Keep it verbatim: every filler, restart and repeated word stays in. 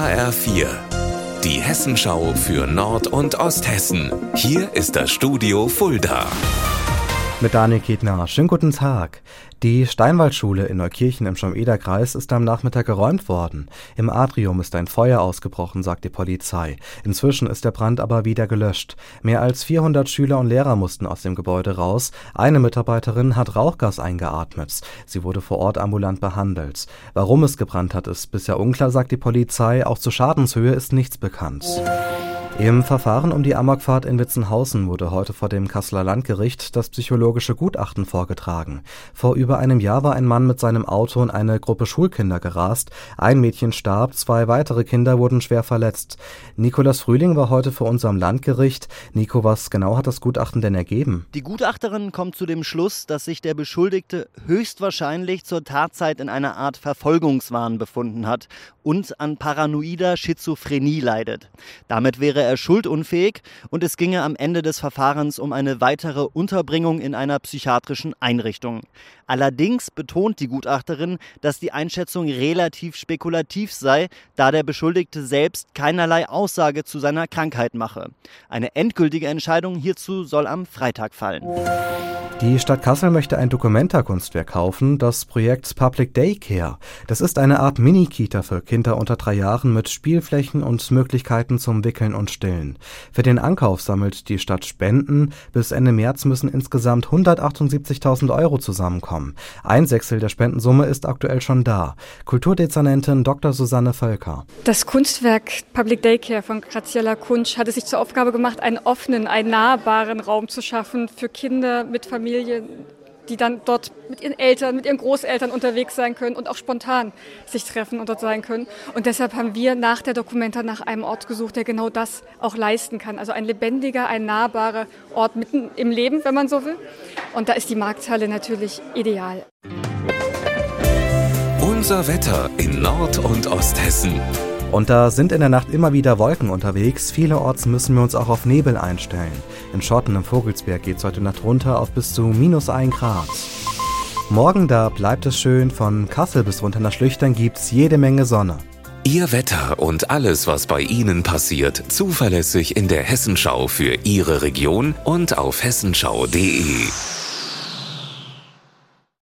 H R vier, die Hessenschau für Nord- und Osthessen. Hier ist das Studio Fulda. Mit Daniel Kietner. Schönen guten Tag. Die Steinwaldschule in Neukirchen im Schwaben-Eder-Kreis ist am Nachmittag geräumt worden. Im Atrium ist ein Feuer ausgebrochen, sagt die Polizei. Inzwischen ist der Brand aber wieder gelöscht. Mehr als vierhundert Schüler und Lehrer mussten aus dem Gebäude raus. Eine Mitarbeiterin hat Rauchgas eingeatmet. Sie wurde vor Ort ambulant behandelt. Warum es gebrannt hat, ist bisher unklar, sagt die Polizei. Auch zur Schadenshöhe ist nichts bekannt. Im Verfahren um die Amokfahrt in Witzenhausen wurde heute vor dem Kasseler Landgericht das psychologische Gutachten vorgetragen. Vor über einem Jahr war ein Mann mit seinem Auto in eine Gruppe Schulkinder gerast. Ein Mädchen starb, zwei weitere Kinder wurden schwer verletzt. Nikolaus Frühling war heute vor unserem Landgericht. Nico, was genau hat das Gutachten denn ergeben? Die Gutachterin kommt zu dem Schluss, dass sich der Beschuldigte höchstwahrscheinlich zur Tatzeit in einer Art Verfolgungswahn befunden hat und an paranoider Schizophrenie leidet. Damit wäre er schuldunfähig und es ginge am Ende des Verfahrens um eine weitere Unterbringung in einer psychiatrischen Einrichtung. Allerdings betont die Gutachterin, dass die Einschätzung relativ spekulativ sei, da der Beschuldigte selbst keinerlei Aussage zu seiner Krankheit mache. Eine endgültige Entscheidung hierzu soll am Freitag fallen. Die Stadt Kassel möchte ein Documenta-Kunstwerk kaufen, das Projekt Public Daycare. Das ist eine Art Mini-Kita für Kinder unter drei Jahren mit Spielflächen und Möglichkeiten zum Wickeln und Stillen. Für den Ankauf sammelt die Stadt Spenden. Bis Ende März müssen insgesamt hundertachtundsiebzigtausend Euro zusammenkommen. Ein Sechstel der Spendensumme ist aktuell schon da. Kulturdezernentin Doktor Susanne Völker. Das Kunstwerk Public Daycare von Graziella Kunsch hat es sich zur Aufgabe gemacht, einen offenen, einen nahbaren Raum zu schaffen für Kinder mit Familien, die dann dort mit ihren Eltern, mit ihren Großeltern unterwegs sein können und auch spontan sich treffen und dort sein können. Und deshalb haben wir nach der Documenta nach einem Ort gesucht, der genau das auch leisten kann. Also ein lebendiger, ein nahbarer Ort mitten im Leben, wenn man so will. Und da ist die Markthalle natürlich ideal. Unser Wetter in Nord- und Osthessen. Und da sind in der Nacht immer wieder Wolken unterwegs. Vielerorts müssen wir uns auch auf Nebel einstellen. In Schotten im Vogelsberg geht es heute Nacht runter auf bis zu minus ein Grad. Morgen, da bleibt es schön. Von Kassel bis runter nach Schlüchtern gibt's jede Menge Sonne. Ihr Wetter und alles, was bei Ihnen passiert, zuverlässig in der Hessenschau für Ihre Region und auf hessenschau punkt de.